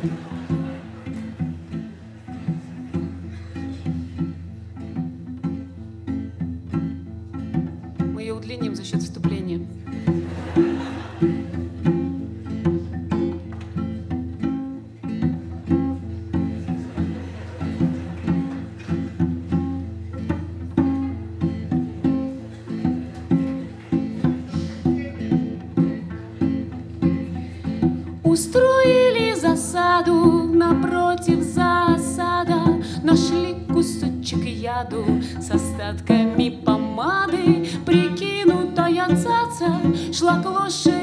Мы ее удлиним за счет вступления. Устроили засаду напротив засада, нашли кусочек яду с остатками помады. Прикинутая цаца шла к лошади